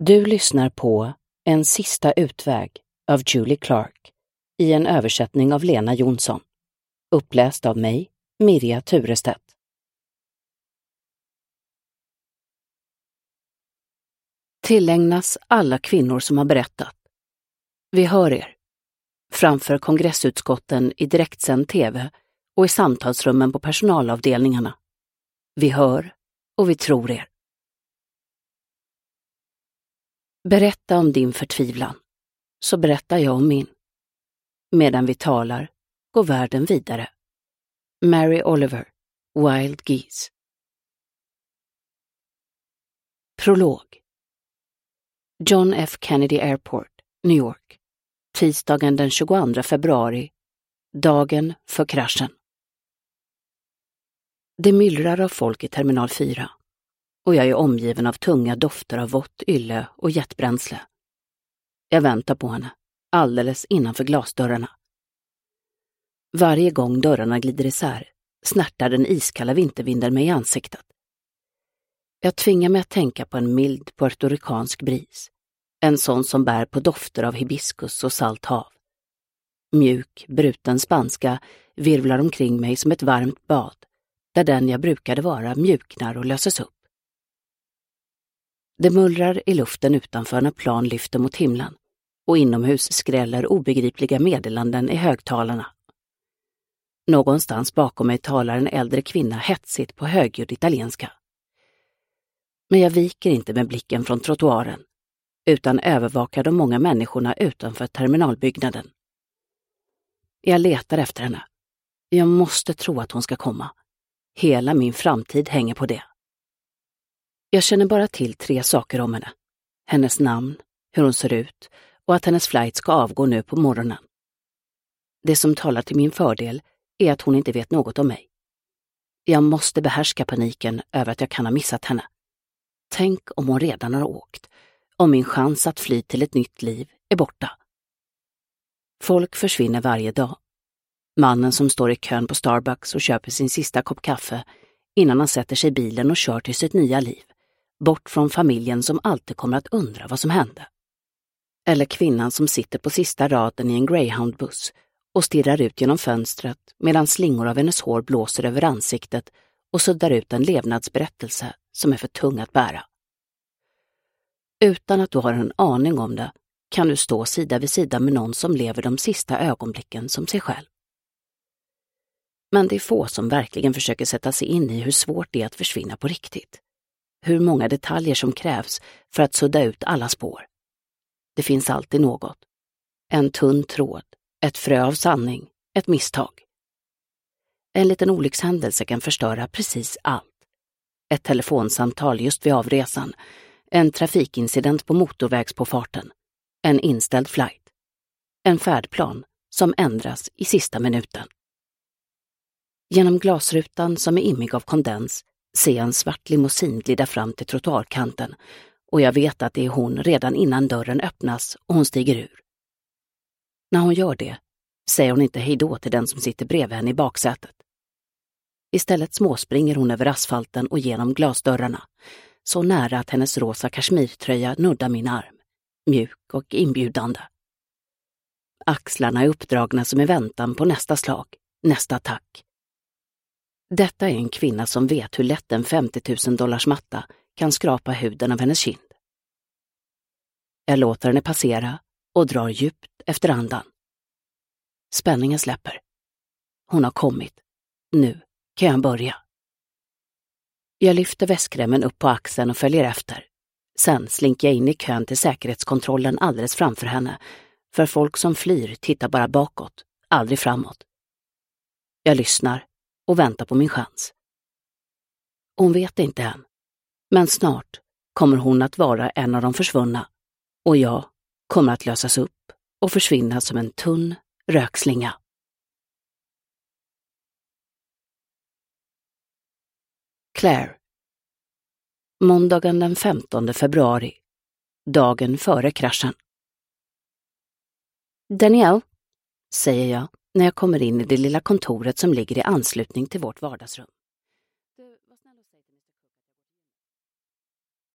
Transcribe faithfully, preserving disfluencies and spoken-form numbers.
Du lyssnar på En sista utväg av Julie Clark i en översättning av Lena Jonsson. Uppläst av mig, Mirja Turestedt. Tillägnas alla kvinnor som har berättat. Vi hör er. Framför kongressutskotten i direktsänd tv och i samtalsrummen på personalavdelningarna. Vi hör och vi tror er. Berätta om din förtvivlan, så berättar jag om min. Medan vi talar går världen vidare. Mary Oliver, Wild Geese. Prolog. John F. Kennedy Airport, New York. Tisdagen den tjugoandra februari, dagen för kraschen. Det myllrar av folk i terminal fyra och jag är omgiven av tunga dofter av vått ylle och jetbränsle. Jag väntar på henne, alldeles innanför glasdörrarna. Varje gång dörrarna glider isär snärtar den iskalla vintervinden mig i ansiktet. Jag tvingar mig att tänka på en mild puertorikansk bris. En sån som bär på dofter av hibiskus och salt hav. Mjuk, bruten spanska virvlar omkring mig som ett varmt bad, där den jag brukade vara mjuknar och löses upp. Det mullrar i luften utanför när plan lyfter mot himlen, och inomhus skräller obegripliga meddelanden i högtalarna. Någonstans bakom mig talar en äldre kvinna hetsigt på högljudd italienska. Men jag viker inte med blicken från trottoaren, utan övervakar de många människorna utanför terminalbyggnaden. Jag letar efter henne. Jag måste tro att hon ska komma. Hela min framtid hänger på det. Jag känner bara till tre saker om henne. Hennes namn, hur hon ser ut och att hennes flight ska avgå nu på morgonen. Det som talar till min fördel är att hon inte vet något om mig. Jag måste behärska paniken över att jag kan ha missat henne. Tänk om hon redan har åkt. Om min chans att fly till ett nytt liv är borta. Folk försvinner varje dag. Mannen som står i kön på Starbucks och köper sin sista kopp kaffe innan han sätter sig i bilen och kör till sitt nya liv. Bort från familjen som alltid kommer att undra vad som hände. Eller kvinnan som sitter på sista raden i en Greyhound-buss och stirrar ut genom fönstret medan slingor av hennes hår blåser över ansiktet och suddar ut en levnadsberättelse som är för tung att bära. Utan att du har en aning om det kan du stå sida vid sida med någon som lever de sista ögonblicken som sig själv. Men det är få som verkligen försöker sätta sig in i hur svårt det är att försvinna på riktigt. Hur många detaljer som krävs för att sudda ut alla spår. Det finns alltid något. En tunn tråd, ett frö av sanning, ett misstag. En liten olyckshändelse kan förstöra precis allt. Ett telefonsamtal just vid avresan. En trafikincident på motorvägspåfarten. En inställd flight. En färdplan som ändras i sista minuten. Genom glasrutan som är immig av kondens ser jag en svart limousin glida fram till trottoarkanten och jag vet att det är hon redan innan dörren öppnas och hon stiger ur. När hon gör det säger hon inte hej då till den som sitter bredvid henne i baksätet. Istället småspringer hon över asfalten och genom glasdörrarna, så nära att hennes rosa kashmirtröja nuddar min arm, mjuk och inbjudande. Axlarna är uppdragna som i väntan på nästa slag, nästa attack. Detta är en kvinna som vet hur lätt en femtio tusen dollars matta kan skrapa huden av hennes kind. Jag låter henne passera och drar djupt efter andan. Spänningen släpper. Hon har kommit. Nu kan jag börja. Jag lyfter väskremmen upp på axeln och följer efter. Sen slinker jag in i kön till säkerhetskontrollen alldeles framför henne. För folk som flyr tittar bara bakåt, aldrig framåt. Jag lyssnar och väntar på min chans. Hon vet inte än. Men snart kommer hon att vara en av de försvunna. Och jag kommer att lösas upp och försvinna som en tunn rökslinga. Claire. Måndagen den femtonde februari. Dagen före kraschen. Danielle, säger jag när jag kommer in i det lilla kontoret som ligger i anslutning till vårt vardagsrum.